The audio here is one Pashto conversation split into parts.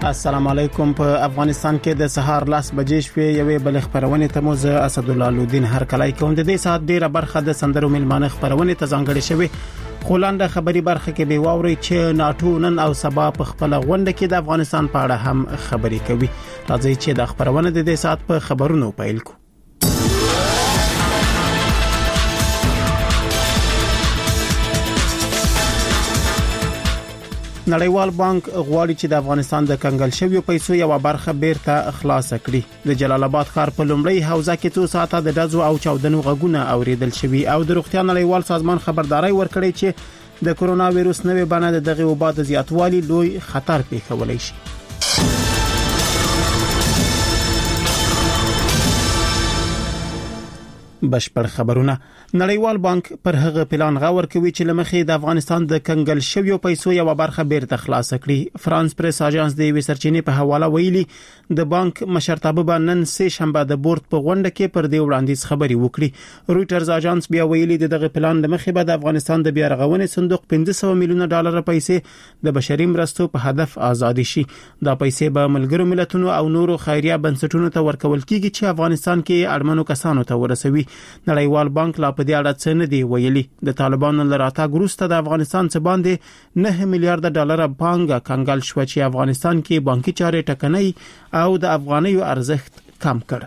السلام علیکم. په افغانستان کې د سهار 10 بجې شوې یوې بل خبرونه ته مو زه اسدالله لودین هر کلای کوم. د دې ساعت ډیره برخه د سندرو ملمانه خبرونه ته ځانګړې شوې. خولانده خبري برخه کې به واوري چې ناتو نن او سبا په خپل غونډه کې د افغانستان په اړه هم خبري کوي. راځي چې د خبرونه د دې ساعت په خبرونو پیل کو. نړیوال بانک غواړي چې د افغانستان د کنګل شویو پیسو یو برخه بیرته خلاص کړي. د جلال آباد ښار په لومړی حوزه کې څو ساعته د دزو او چاودنو غږونه اوریدل شوي او د روغتیا نړیوال سازمان خبرداري ورکړي چې د کرونا وایروس نوې بڼه دغه وبا د زیاتوالي لوی خطر پیښولای شي. بشپړ خبرونه. نړیوال بانک پر هغه پلان غور کوي چې لمخې د افغانستان د کنګل شویو پیسو یو برخه بیرته خلاص کړي. فرانس پریس اژانس د وی سرچینې په حواله ویلي د بانک مشرتابه باندې سه شنبه د بورډ په غونډه کې پر دې وړاندیز خبري وکړي. رويټرز اژانس بیا ویلي دغه پلان لمخې به د افغانستان د بیا رغونې صندوق 500 میلیونه ډالر پیسې د بشري مرستو په هدف آزاد شي. دا پیسې به ملګرو ملتونو او نورو خیریه بنسټونو ته ورکول کیږي چې افغانستان کې اړمنو کسانو ته ورسوي. نړیوال بانک لا په دې اړه څه نه دی ویلي. د طالبانو لراته ګروسته د افغانستان څخه باندې 9 میلیارډ ډالر پانګه کنګل شو چې افغانستان کې بانکي چارې ټکنۍ او د افغانیو ارزښت کم کړ.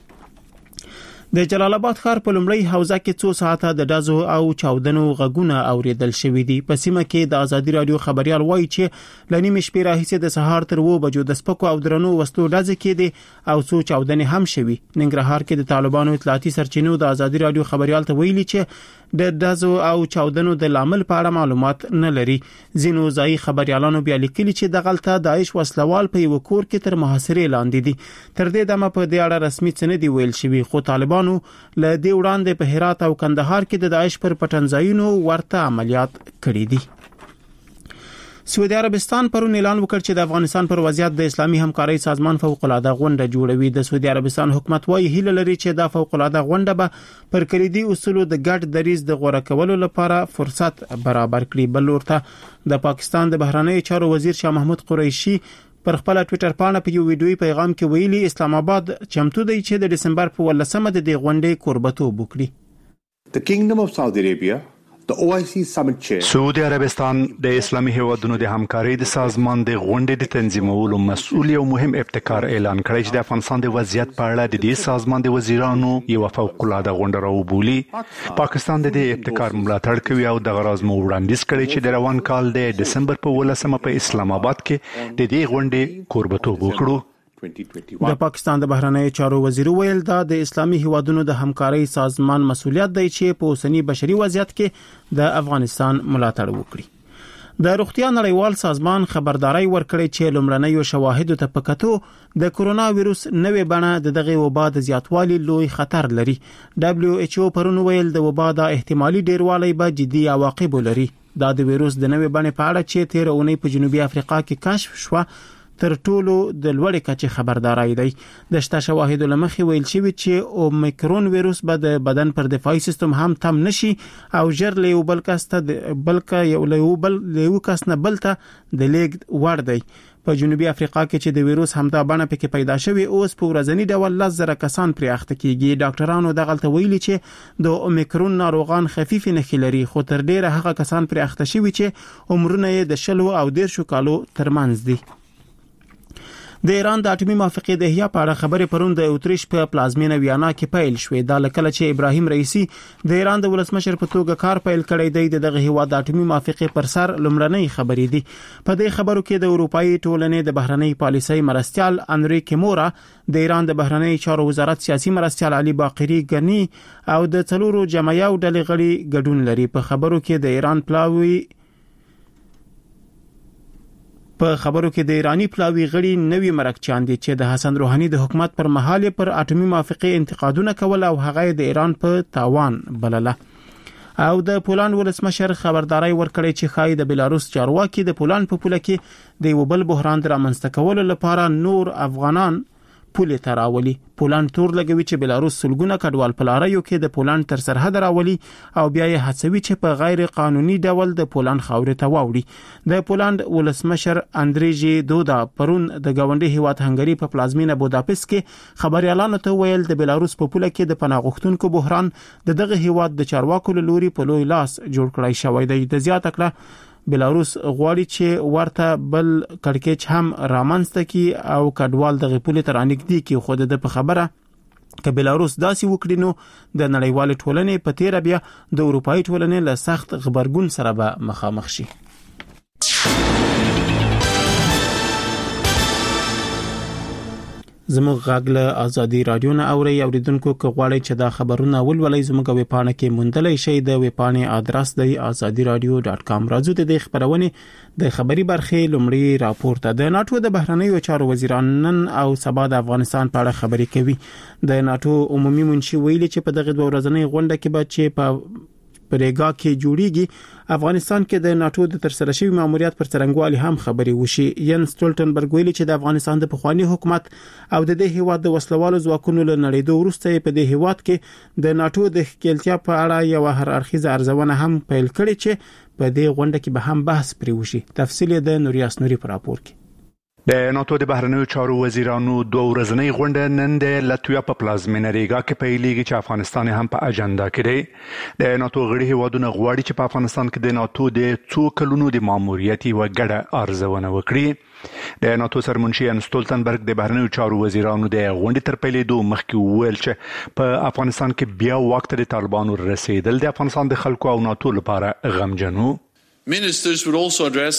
د جلال آباد ښار په لومړی حوزه کې څو ساعته د دزو او چاودنو غږونه اوریدل شوې دي. په سیمه کې د ازادي رادیو خبريال وایي چې لنیم شپې راهیسې د سهار تر 2 بجو د سپکو او درنو وسلو ډزې کې دي او څو چاودنې هم شوي. ننګرهار کې د طالبانو اطلاعاتي سرچینو د ازادي رادیو خبريال ته ویلي چې د دزو او چاودنو د لامل په اړه معلومات نه لري. ځینو ځای خبريالانو بیا لیکلي چې د غلطه داعش وسلوال په یو کور کې تر محاصرې لاندې دي. تر دې دمه په دې اړه رسمي څه نه دی ویل شوی، خو طالبانو له دې وړاندې په هرات او کندهار کې د داعش پر پټنځایونو ورته عملیات کړي دي. سعودي عربستان پرون اعلان وکړ چې د افغانستان پر وضعیت د اسلامي همکارۍ سازمان فوق العاده غونډه جوړوي. د سعودي عربستان حکومت وايي هیله لري چې د فوق العاده غونډه به پر کلیدي اصولو د ګډ دریځ د غوړه کولو لپاره فرصت برابر کړي. بل ورته د پاکستان د بهرنی چارو وزیر شاه محمود قریشي پر خپل ټوئیټر باندې په یو ویډیوي پیغام کې ویلي اسلام آباد چمتو دی چې د دسمبر په 18مه د دې غونډې کوربتوب وکړي. The Kingdom of Saudi Arabia, the OIC Summit Chair. سعودي عربستان د اسلامي هیوادونو د همکارۍ د سازمان د غونډې د تنظیمولو مسؤل یو مهم ابتکار اعلان کړی چې د افغانستان د وضعیت په اړه د دې سازمان د وزیرانو یو فوق العاده غونډه راوبولي. پاکستان د دې ابتکار ملاتړ کوي او د غراض مو وړاندیز کړی چې د روان کال د دسمبر په 18مه په اسلام آباد کې د دې غونډې کوربتوب وکړو. د پاکستان د بهرنی چارو وزیر ویل دا د اسلامي هیوادونو د همکارۍ سازمان مسؤلیت دی چې په اوسنی بشري وضعیت کې د افغانستان ملاتړ وکړي. د روغتیا نړیوال سازمان خبرداري ورکړي چې لومړنیو شواهدو ته پکاتو د کرونا وایروس نوې بڼه دغه وبا د زیاتوالي لوی خطر لري. WHO پرون ویل د وبا د احتمالي ډیروالی به جدي عواقب لري. دا د وایروس د نوې بڼې په اړه چې 13 اونۍ په جنوبي افریقا کې کشف شو تر ټولو د لوړې کچې خبرداري دی. د شته شواهدو لمخې ویل شوی چې اومیکرون وایروس به د بدن پر دفاعي سیستم هم تم نشي او ژر له یو بل کس نه بل ته د لیږد وړ دی. په جنوبي افریقا کې چې د وایروس همدا بڼه پکې پیدا شوی اوس په ورځنی ډول 10,000 کسان پرې اخته کیږي. ډاکټرانو دغلته ویلي چې د اومیکرون ناروغان خفيف نښې لري، خو تر ډیره هغه کسان پرې اخته شوی چې عمرونه یې د 10 او 13 کالو ترمنځ دي. د ایران د اټومي موافقې د احیا په اړه خبرې پرون د اتریش په پلازمینه ویانا کې پیل شوې. دا لکه چې ابراهیم رئیسی د ایران د ولسمشر په توګه کار پیل کړی دی. دغه هیواد د اټومي موافقې پر سر لومړنۍ خبرې دي. په دې خبرو کې د اروپאי ټولنې د بهرنی پالیسۍ مرستيال انریکه مورا، د ایران د بهرنی چارو وزارت سیاسي مرستيال علي باقری غنی او د څلورو جمعیو ډلې غړي ګډون لري. په خبرو کې د ایرانی پلاوی غړي نوی مرکچان دي چې د حسن روحاني د حکومت پر مهال پر اټومي موافقې انتقادونه کول او هغه د ایران په تاوان بلله. او د پولند ولسمشر خبرداري ورکړي چې خای د بلاروس چارواکي د پولند په پوله کې د یو بل بحران د رامنځته کولو لپاره نور افغانان پولې ته راولي. پولند تور لګوي چې بلاروس سلګونه کډوال په لاریو کې د پولند تر سرحد راولي او بیا یې هڅوي چې په غیر قانوني ډول د پولند خاورې ته واوړي. د پولند ولسمشر اندریجی دودا پرون د گاونډي هیواد هنګری په پلازمینه بوداپست کې خبريالانو ته ویل د بلاروس په پوله کې د پناه غوښتونکو بحران دغه هیواد د چارواکو له لوري په لوی لاس جوړ کړی شوی دی. د زیاته کړه بلاروس غواړي چې ورته بل کړکېچ هم رامنځته کی او کډوال دغه پولې تر انګدي کې خود د په خبره ک بلاروس داسې وکړي نو د نړیوال ټولنې په تیر بیا د اروپאי ټولنې له سخت خبرګون سره به مخامخ شي. زموږ غاګله ازادي رادیو نه اوري اوریدونکو کغواړي چې دا خبرونه ولولای زموږ ویبپاڼه کې موندلای شي. د ویبپاڼې ادرس دی azadiradio.com. راځو د خبرونه د خبري برخه لومړی راپورته. د ناتو د بهرنیو چارو وزیران نن او سبا د افغانستان په اړه خبري کوي. د ناتو عمومي منشي ویلي چې په دغه دوه ورځنۍ غونډه کې به چې په پرېګا کې جوړیږي افغانستان کې د ناتو د ترسره شوی ماموریت پر څرنګوالي هم خبري وشي. ین سټولټنبرګ ویلي چې د افغانستان د پخوانی حکومت او د دې هیواد د وسلوالو ځواکونو له نړیدو وروسته په دې هیواد کې د ناتو د ښکېلتیا په اړه یو هر اړخیزه ارزونه هم پیل کړي چې په دې غونډه کې به هم بحث پرې وشي. تفصیل د نوریاس نوري پر راپور کې. د ناتو د بهرنیو چارو وزیرانو دوه ورځنۍ غونډه نن د لاتویا په پلازمینه ریګا کې پیلېږي چې افغانستان هم په اجنډا کې دی. د ناتو غړي هیوادونه غواړي چې په افغانستان کې د ناتو د څو کلونو د ماموریت یو ګډه ارزونه وکړي. د ناتو سرمنشي ان سټولټنبرګ د بهرنیو چارو وزیرانو د غونډې تر پیلېدو مخکې ویل چې په افغانستان کې بیا وخت د طالبانو رسیدل د افغانستان د خلکو او ناتو لپاره غمجنو. Ministers will also address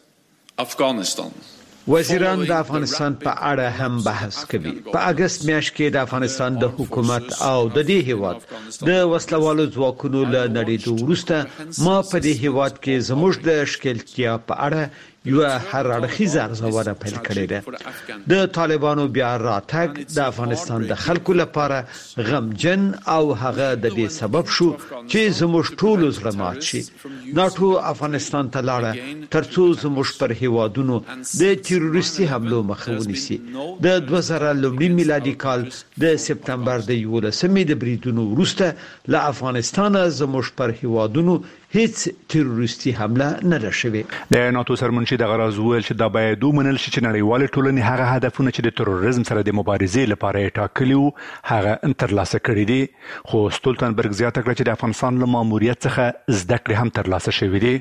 Afghanistan. وزیران د افغانستان په اړه هم بحث کوي. په اگست میاشت کې د افغانستان د حکومت او د دې هیواد د وسلوالو ځواکونو له نړیدو وروسته ما په دې هیواد کې زموږ د ښکېلتیا په اړه یو هر اړخیزه ارزونه پیل کړې ده. د طالبانو بیا راتګ د افغانستان د خلکو لپاره غمجن او هغه د دې سبب شو چې زموږ ټول زړه مات شي. ناتو افغانستان ته لاړه ترڅو زموږ پر هیوادونو د تروریستي حملو مخه ونیسي. د 2000 میلادي کال د سپتمبر د 11 د بریدونو وروسته له افغانستان زموږ پر هیوادونو هیڅ تروریستي حمله نه راشوي. د ناتو سرمنشي د غرض ویل چې دا باید ومنل شي چې نړیوال ټولنې هغه هدفونه چې د تروریزم سره د مبارزې لپاره ټاکلي وو هغه ترلاسه کړي دي. خو سټولټنبرګ زیاته کړه چې د افغانستان له ماموریت څخه زده کړې هم ترلاسه شوې دي.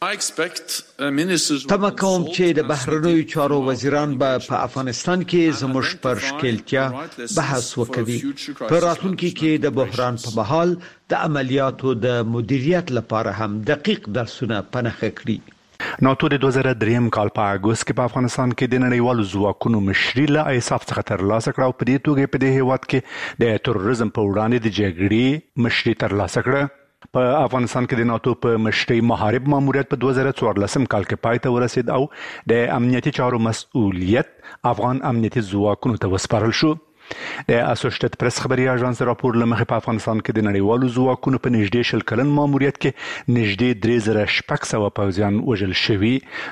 تمه کوم چې د بهرنیو چارو وزیران به په افغانستان کې زموږ پر ښکېلتیا بحث وکړي. په راتلونکي کې د بحران په مهال د عملیاتو د مدیریت لپاره هم دقیق درسونه پنهخه کړي. ناتو د 2003 کال په اگست کې په افغانستان کې د نړیوالو ځواکونو مشري له ایساف څخه ترلاسه کړه او په دې توګه په دې هیواد کې د تروریزم په وړاندې د جګړې مشري ترلاسه کړه. په افغانستان کې د ناتو په مشرۍ محارب ماموریت په 2014 کال کې پای ته ورسید او د امنیتي چارو مسؤلیت افغان امنیتي ځواکونو ته وسپارل شو. د اسوسییټډ پریس خبري اژانس راپور لمخې په افغانستان کې د نړیوالو ځواکونو په نږدې 10 کلن ماموریت کې نږدې 3600 پوځیان وژل شوي.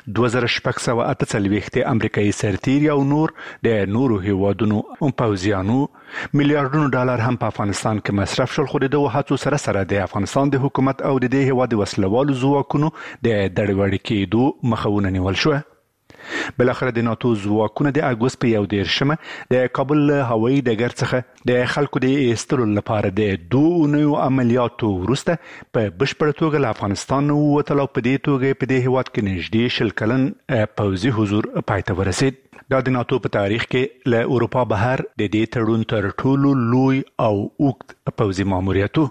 2648 امریکایي سرتیري او نور د نورو هیوادونو پوځیانو میلیارډونو ډالر هم په افغانستان کې مصرف شول. خو د دوه هڅو سره سره د افغانستان د حکومت او د دې هیواد وسلوالو ځواکونو د دړوړې کېدو مخاونه نیول شو. بلاخره د ناتو ځواکونه د اگست په 11 د کابل هوایي ډګر څخه د خلکو د ایستلو لپاره د 2 عملیاتو وروسته په بشپړ توګه له افغانستان ووتل او په دې توګه په دې هیواد کې نږدې 10 کلن پوځي حضور پای ته ورسید. دا د ناتو په تاریخ کې له اروپا بهر د دې تړون تر ټولو لوی او اوږد پوځي ماموریت و.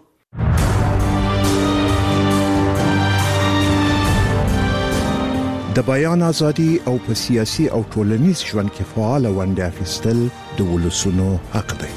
د بیان ازادي او په سیاسي او ټولنیز ژوند کې فعال ونډه اخیستل د ولسونو حق دی.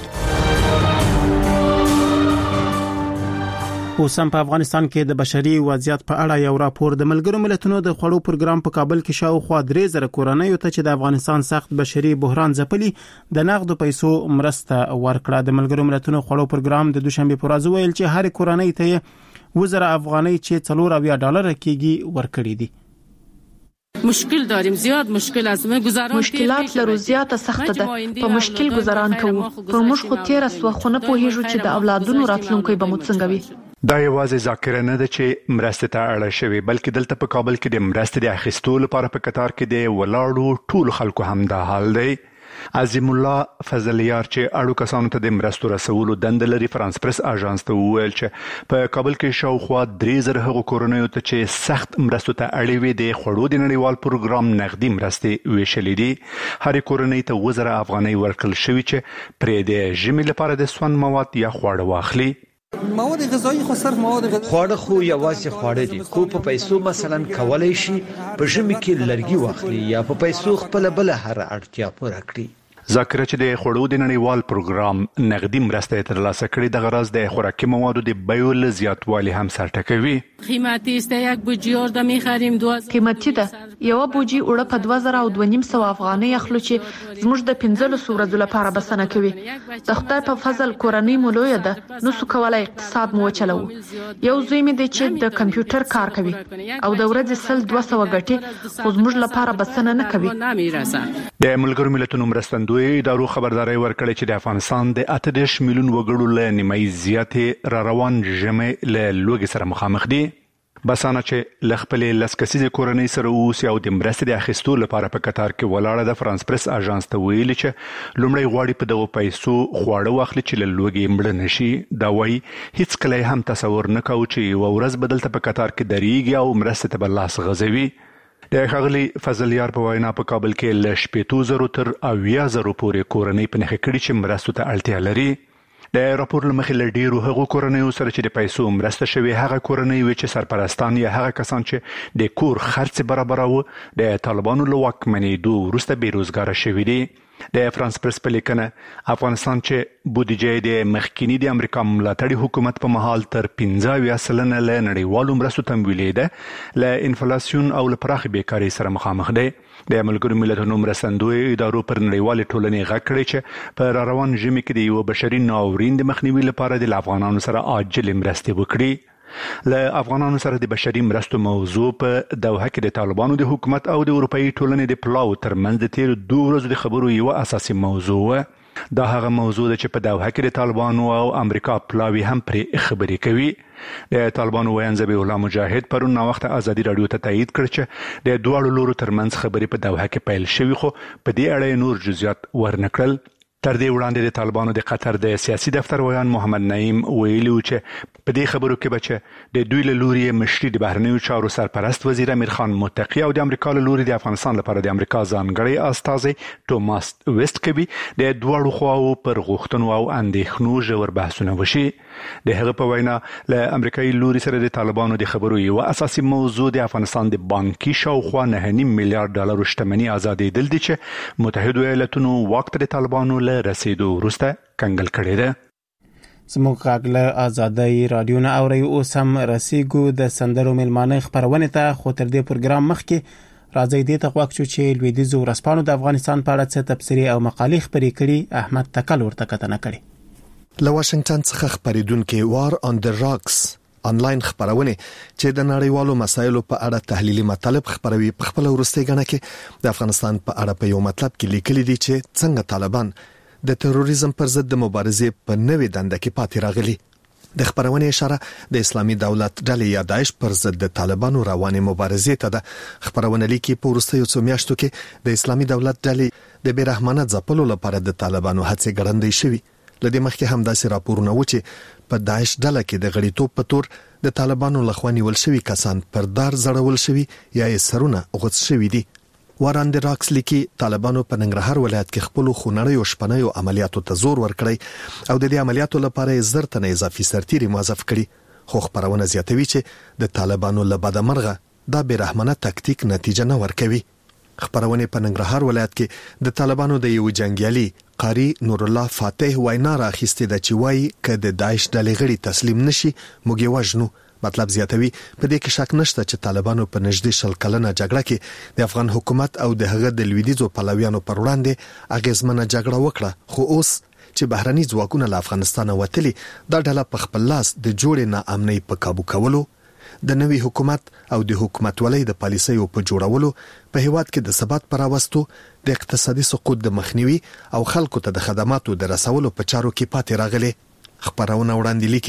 اوسم په افغانستان کې د بشري وضعیت په اړه یو راپور د ملګرو ملتونو د خوړو پروګرام په کابل کې شاوخوا 3000 کورنۍ ته چې د افغانستان سخت بشري بحران ځپلي د نقد پیسو مرسته ورکړه. د ملګرو ملتونو خوړو پروګرام د دوشنبه پر ورځ ویل چې هر کورنۍ ته $1000 چې $4 کېږي ورکړي دي. مشکل داریم زیاد مشکل از ما گذران مشکلات لرو زیاته سخته ده په مشکل گذران کوو پر موږ خو تیر سو خو نه پوهیږو چې د اولادونو راتلونکي به مو څنګه وي. دا یوازې ذاکره نه ده چې مرسته ته اړه شوی بلکې دلته په کابل کې د مرستې د اخیستو لپاره په قطار کې د ولاړو ټول خلکو هم دا حال دی. عظیم الله فضلیار چې اړو کسانو ته د مرستو رسولو دند لري فرانس پریس اژانس ته وویل چې په کابل کې شاوخوا 3000 هغو کورنیو ته چې سخت مرستو ته اړ وي د خوړو د نړیوال پروګرام نغدي مرستې ویشلې دي. هرې کورنۍ ته 2000 افغانۍ ورکړل شوي چې پرې د ژمي لپاره د سون مواد یا خواړه واخلي. مواد غذایی خو صرف مواد غذایی خواړه خو یوازې خواړه دي کو په پیسو مثلا کولای شي په ژمي کې لرګي واخلي یا په پیسو خپل بل هر اړتیا پوره کړي. ذاکره چې د خوړو د نړیوال پروګرام نغدي مرسته ترلاسه کړي د غرض د خوراکي موادو د بیو له زیاتوالي هم سر ټکوي. قیمتي است یک بوجی اور د میخریم 2000 قیمتي ده یو بوجي وړه په 2000 او 2500 افغانۍ اخلو چې زموږ د 15 ورځې لپاره بسنه کوي. د خدای په فضل کورنۍ مولوی ده نو څو کولای اقتصاد مو چلو. یو زوی مې د چې د کمپیوټر کار کوي او د ورځې سل 200 غټي خو زموږ لپاره بسنه نه کوي. د ملګرو ملتونو مرستندوی ادارو خبرداري ورکړې چې د افغانستان د 8 میلیون وګړو له نیمایي زیاتې را روان ژمي له لوږې سره مخامخ دي. بسانه چې لخپلې لسکسیزه کورنۍ سره اوسي او د مرستې د اخیستو لپاره په قطار کې ولاړه د فرانس پریس اژانس ته ویلي چې لومړی غواړي په دغه پیسو خواړه واخلي چې له لوږې مړه نشي. دا وایي هیڅ کله هم تصور نه کوي چې یو ورځ بدلته په قطار کې درېږي او مرستې ته بلاس غځوي. د ښاغلي فضلیار په وینا په کابل کې له 8,000 تر 80,000 پورې کورنۍ په نښه کړي چې مرستو ته اړتیا لري. د راپور له مخې له ډیرو هغو کورنیو سره چې د پیسو مرسته شوي هغه کورنۍ وي چې سرپرستان یا هغه کسان چې د کور خرڅ برابروي د طالبانو له واکمنېدو وروسته بیروزګاره شوي دي. د فرانس پریس په لیکنه افغانستان چې بودیجه د مخکینی د امریکا ملاتړي حکومت په مهال تر 15% له نړیوالو مرستو تمویلې ده له انفلاسیون او له پراخ بیکاری سره مخامخ دی. د ملګرو ملتونو مرستندوی ادارو پر نړیوال ټولنې غږ کړی چې په روان ژمي کې د یو بشري ناورین د مخنیوي لپاره د افغانانو سره عاجل مرستې وکړي. له افغانانو سره د بشري مرستو موضوع په دوحه کې د طالبانو د حکومت او د اروپאי ټولنې د پلاو ترمنځ د تیر 2 ورځو د خبرو یو اساسي موضوع و. دا هغه موضوع ده چې په دوحه کې د طالبانو او امریکا پلاوی هم پرې خبرې کوي. د طالبانو ویاند ذبیح الله مجاهد پرون وخت ازادي رادیو ته تایید کړ چې د دوه لورو ترمنځ خبرې په دوحه کې پیل شوې خو په دې اړه نور جزئیات ورنکړل. تر دې وړاندې د طالبانو د قطر د سیاسي دفتر ویان محمد نعیم ویلي و چې په دې خبرو کې بچ د دوی له لوري مشري د بهرنیو چارو سرپرست وزیر امیر خان متقی او د امریکا له لوري د افغانستان لپاره د امریکا ځانګړی استازی توماس ویسټ کوي د دوه خواو پر غوښتنو او اندېښنو ژور بحثونه وشي. د هغه په وینا له امریکایي لوري سره د طالبانو د خبرو یو اساسي موضوع د افغانستان د بانکي شاوخوا 9.5 میلیارډ ډالر شتمنۍ آزادېدل دي چې متحده ایالاتونو واک ته د طالبانو له رسیدو وروسته کنګل کړی ده. زموږ غاګله آزادۍ رادیو نه اوري اوس هم رسیدو د سندرو ملمانه خبرونه ته خو تر دې پروګرام مخکې راځي دې ته وخت چې لویدیځ ورسپانو د افغانستان په اړه څه تفسیری او مقالې خبرې کړي. احمد تکل ورته کتنه کړي. له واشنگټن څخه خبرېدونکو وار آن د راکس انلاین خبرونه چې د نړیوالو مسایلو په اړه تحلیلي مطالب خبروي په خپل ورستۍ غنه کې د افغانستان په اړه په یو مطلب کې لیکلي دي چې څنګه طالبان د تروریزم پر ضد د مبارزې په نوې دنده کې پاتې راغلي. د خبرونه اشاره د اسلامي دولت ډلې یا داعش پر ضد د طالبانو روانې مبارزې ته ده. خبرونه لیکي په ورستیو څو میاشتو کې د اسلامي دولت ډلې د بیرحمانه ځپلو لپاره د طالبانو هڅې ګړندې شوي. لدې مخکې هم داسې راپورونه و چې په داعش ډله کې د غړیتوب په تور د طالبانو لخوا نیول شوي کسان پر دار زړول شوي یا یې سرونه غوڅ شوي دي. واران د راکس لیکي طالبانو په ننګرهار ولایت کې خپل خونړیو شپنیو عملیاتو ته زور ورکړی او د دې عملیاتو لپاره زر تنه اضافي سرتیري موظف کړي. خو خبرونه زیاتوي چې د طالبانو له بدمرغه دا بیرحمانه تکتیک نتیجه نه ورکوي. خبرونه په ننګرهار ولایت کې د طالبانو د یو جنگیالي قاری نور الله فاتح وینا راخسته د چوي ک د داعش ډلې غړي تسلیم نشي موږ وژنو. مطلب زیاتوي په دې کې شک نشته چې طالبانو په نږدې شل کلنه جګړه کې د افغان حکومت او د هغه د لویدیځو پلویانو پر وړاندې اغیزمنه جګړه وکړه. خو اوس چې بهرني ځواکونه له افغانستان وتلي دا ډله په خپل لاس د جوړې ناامنۍ په काबू کولو د نوي حکومت او د حکومتولۍ د پالیسیو په جوړولو په هیواد کې د ثبات پر راوستو د اقتصادي سقوط د مخنیوي او خلکو ته د خدماتو د رسولو په چارو کې پاتې راغلي. خبرونه وړاندې لیکي